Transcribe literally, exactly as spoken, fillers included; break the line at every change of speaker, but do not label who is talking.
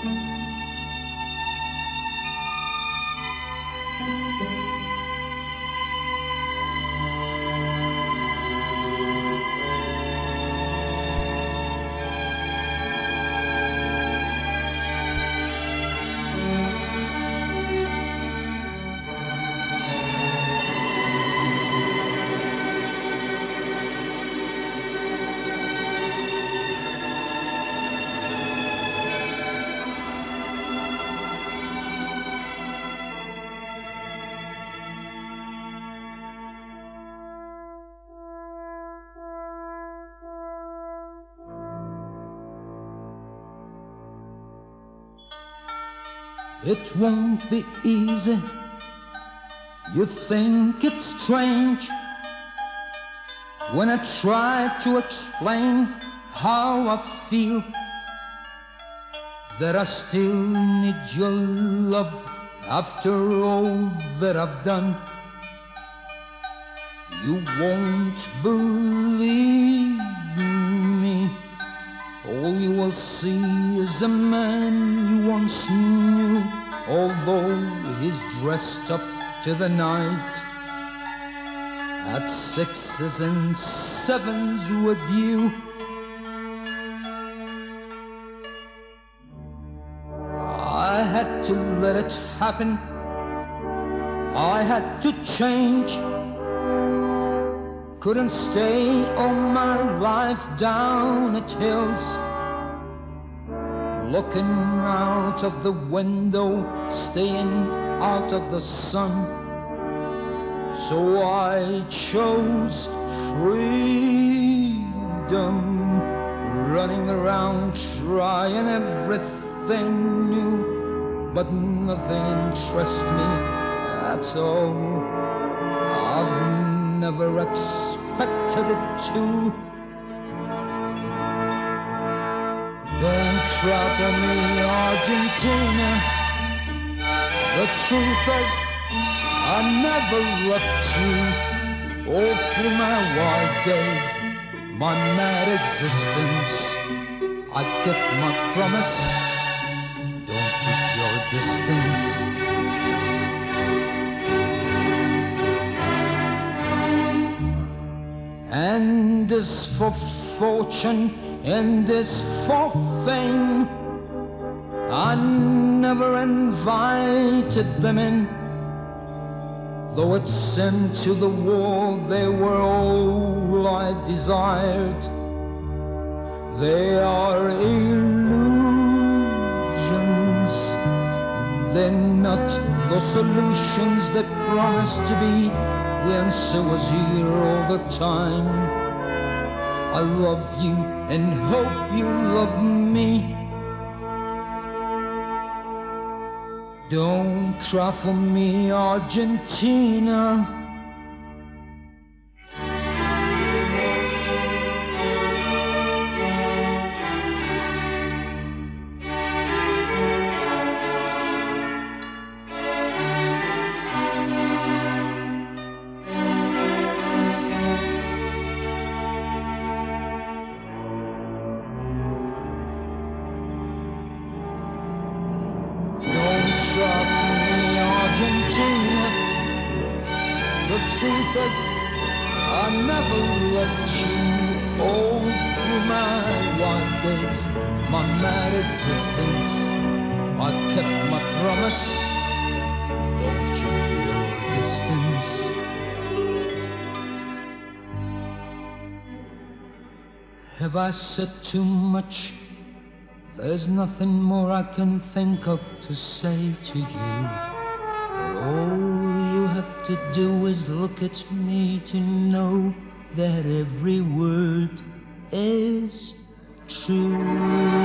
It won't be easy. You think it's strange when I try to explain how I feel, that I still need your love after all that I've done. You won't believe me. All you will see is a man you once knew, although he's dressed up to the night at sixes and sevens with you. I had to let it happen. I had to change. Couldn't stay all my life down at hills, looking out of the window, staying out of the sun. So I chose freedom, running around trying everything new, but nothing interests me at all. I've never expected it to. Don't try for me, Argentina. The truth is, I never left you. All through my wild days, my mad existence, I kept my promise. Don't keep your distance. And as for fortune, and as for fame, I never invited them in. Though it seemed to the world they were all I desired. They are illusions. They're not the solutions they promise to be. The answer was here all the time. I love you and hope you love me. Don't cry for me, Argentina. Argentina, the truth is, I never left you. All through my wild days, my mad existence, I kept my promise. Don't keep your distance. Have I said too much? There's nothing more I can think of to say to you. All you have to do is look at me to know that every word is true.